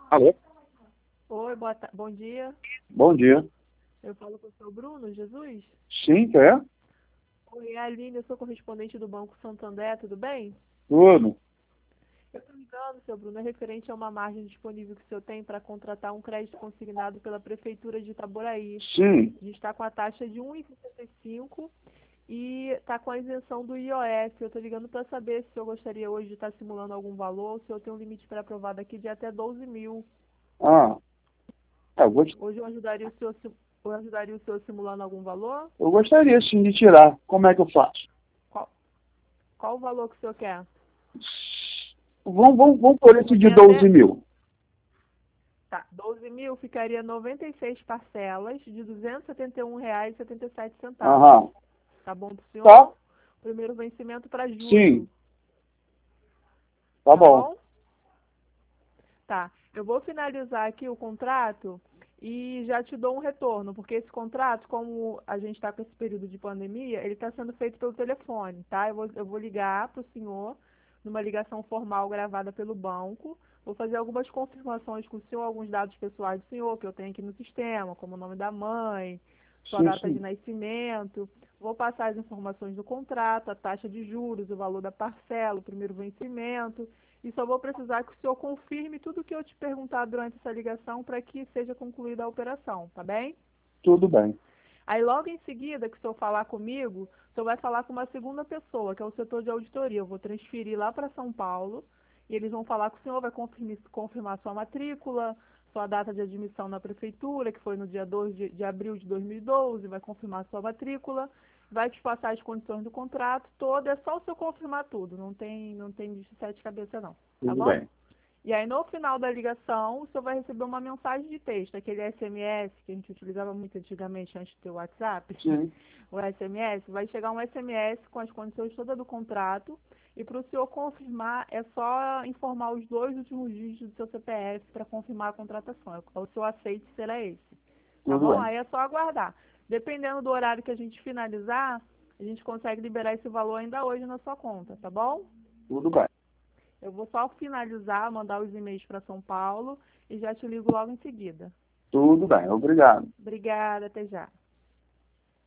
Alô? Oi, bom dia. Bom dia. Eu falo com o seu Bruno Jesus. Sim, quer? Oi, é a Aline, eu sou correspondente do Banco Santander, tudo bem? Tudo. Eu estou ligando, seu Bruno, é referente a uma margem disponível que o senhor tem para contratar um crédito consignado pela Prefeitura de Itaboraí. Sim. A gente está com a taxa de 1,65 e está com a isenção do IOF. Eu estou ligando para saber se o senhor gostaria hoje de estar simulando algum valor, o senhor tem um limite para aprovar daqui de até 12 mil. Ah, Hoje eu ajudaria o senhor simulando algum valor? eu gostaria sim de tirar. Como é que eu faço? Qual, qual o valor que o senhor quer? Vamos por esse Eu de tenho 12 até. mil. Tá, 12 mil ficaria 96 parcelas de R$ 271,77. Aham. Tá bom pro Tá? senhor? Primeiro vencimento para julho, Sim. Tá tá bom. bom? Tá. Eu vou finalizar aqui o contrato e já te dou um retorno, porque esse contrato, como a gente está com esse período de pandemia, ele está sendo feito pelo telefone, tá? Eu vou ligar para o senhor numa ligação formal gravada pelo banco. Vou fazer algumas confirmações com o senhor, alguns dados pessoais do senhor que eu tenho aqui no sistema, como o nome da mãe, sua Sim, data de sim. nascimento. Vou passar as informações do contrato, a taxa de juros, o valor da parcela, o primeiro vencimento. E só vou precisar que o senhor confirme tudo o que eu te perguntar durante essa ligação para que seja concluída a operação, tá bem? Tudo bem. Aí logo em seguida que o senhor falar comigo, o senhor vai falar com uma segunda pessoa, que é o setor de auditoria. Eu vou transferir lá para São Paulo e eles vão falar com o senhor, vai confirmar sua matrícula, sua data de admissão na prefeitura, que foi no dia 2 de abril de 2012, vai confirmar sua matrícula, vai te passar as condições do contrato todo, é só o senhor confirmar tudo, não tem bicho de sete cabeças não, tá Tudo bom? bem. E aí, no final da ligação, o senhor vai receber uma mensagem de texto, aquele SMS que a gente utilizava muito antigamente antes de ter o WhatsApp. Sim. O SMS, vai chegar um SMS com as condições todas do contrato. E para o senhor confirmar, é só informar os dois últimos dígitos do seu CPF para confirmar a contratação. O seu aceite será esse. Tá Tudo bom? bem. Aí é só aguardar. Dependendo do horário que a gente finalizar, a gente consegue liberar esse valor ainda hoje na sua conta, tá bom? Tudo bem. Eu vou só finalizar, mandar os e-mails para São Paulo e já te ligo logo em seguida. Tudo bem. Obrigado. Obrigada, até já.